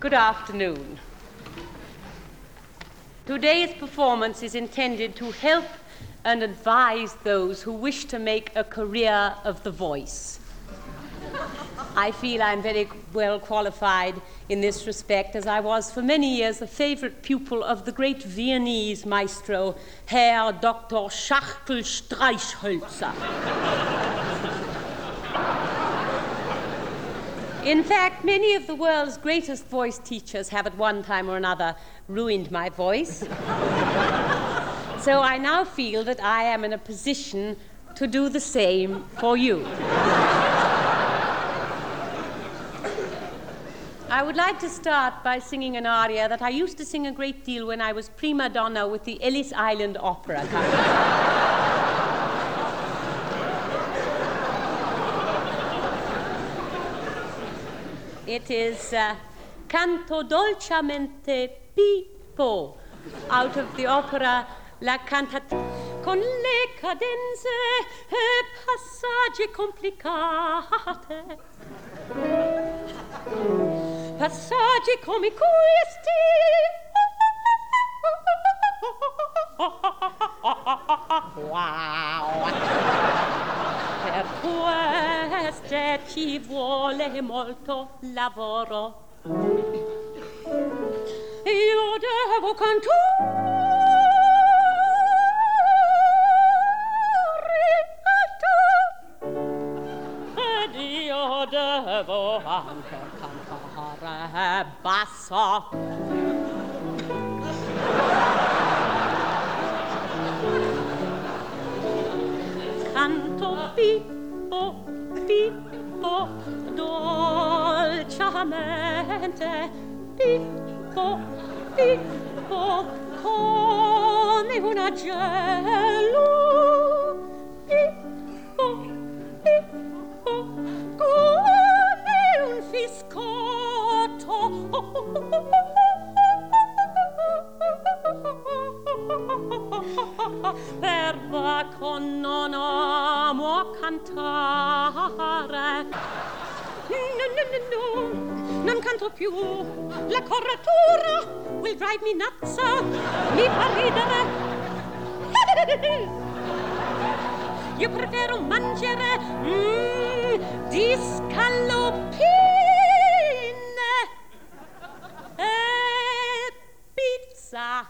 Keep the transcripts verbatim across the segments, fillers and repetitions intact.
Good afternoon. Today's performance is intended to help and advise those who wish to make a career of the voice. I feel I'm very well qualified in this respect, as I was for many years a favorite pupil of the great Viennese maestro, Herr Doctor Schachtel-Streichhölzer. In fact, many of the world's greatest voice teachers have at one time or another ruined my voice. So I now feel that I am in a position to do the same for you. I would like to start by singing an aria that I used to sing a great deal when I was prima donna with the Ellis Island Opera Company. It is uh, Canto dolcemente Pippo, out of the opera La Cantatrice. Con le cadenze e passaggi complicate, passaggi come questi, wow, per queste ci vuole molto lavoro. Io devo cantare ed io devo anche cantare basso. Canto Pippo, Pippo, dolcemente, Pippo, Pippo, come un agello, Pippo, Pippo, come un fiscotto. Per bacco non amo cantare, no, no, no, no, non canto più, la correttura will drive me nuts, mi fa ridere. Io prefero mangiare mm, di scaloppine e pizza.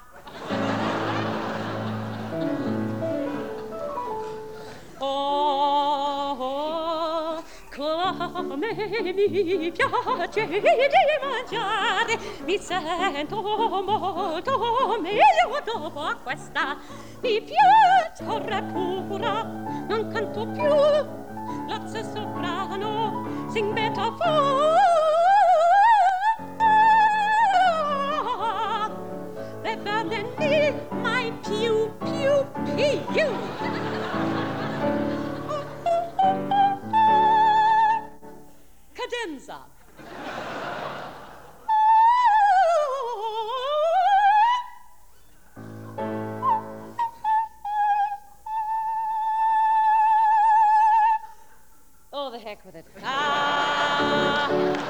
Oh, come mi piace di mangiare, mi sento molto meglio dopo questa. Mi piace correttura, non canto più l'azzo soprano, sing better for. Better than me, my pew, pew, pew. Cadenza. Oh, the heck with it. Ah.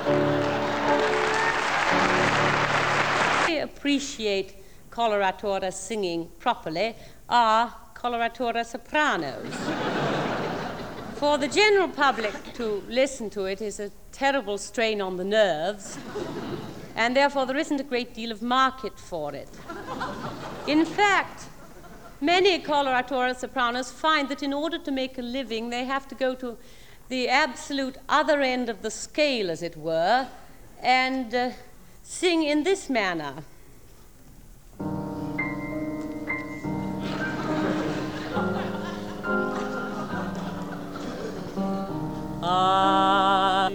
I appreciate coloratura singing properly are coloratura sopranos. For the general public to listen to it is a terrible strain on the nerves, and therefore there isn't a great deal of market for it. In fact, many coloratura sopranos find that in order to make a living, they have to go to the absolute other end of the scale, as it were, and uh, sing in this manner. Ah.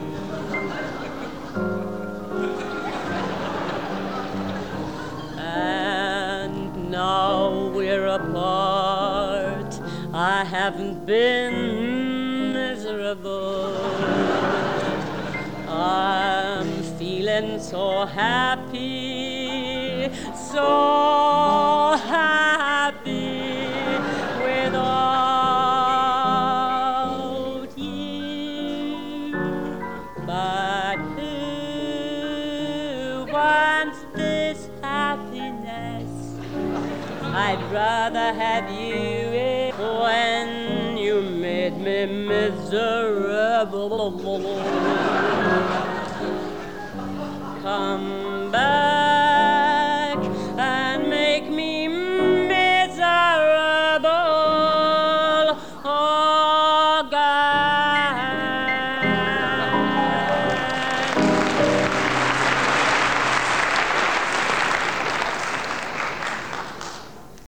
And now we're apart. I haven't been miserable. I'm feeling so happy, so happy without you. But who wants this happiness. I'd rather have you in when you made me miserable. Come